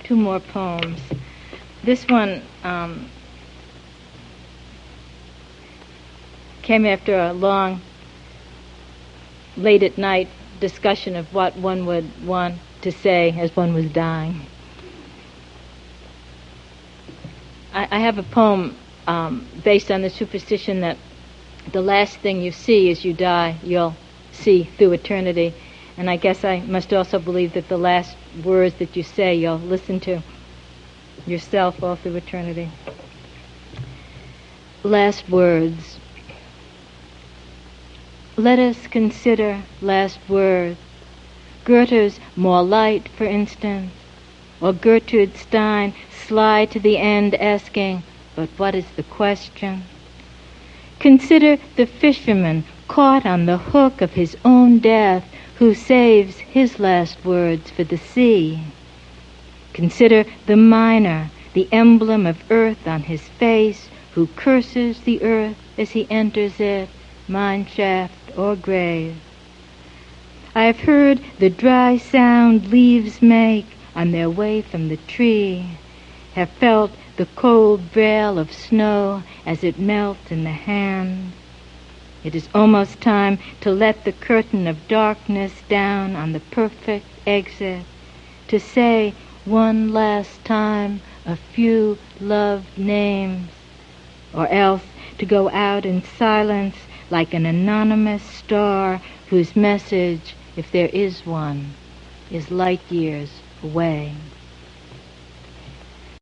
two more poems. This one came after a long, late at night discussion of what one would want to say as one was dying. I have a poem based on the superstition that the last thing you see as you die, you'll see through eternity. And I guess I must also believe that the last words that you say, you'll listen to yourself all through eternity. Last words. Let us consider last words. Goethe's More Light, for instance, or Gertrude Stein, slide to the end asking, but what is the question? Consider the fisherman caught on the hook of his own death, who saves his last words for the sea. Consider the miner, the emblem of earth on his face, who curses the earth as he enters it, mine shaft or grave. I have heard the dry sound leaves make on their way from the tree, have felt the cold braille of snow as it melts in the hand. It is almost time to let the curtain of darkness down on the perfect exit, to say one last time a few loved names, or else to go out in silence like an anonymous star whose message, if there is one, is light years away.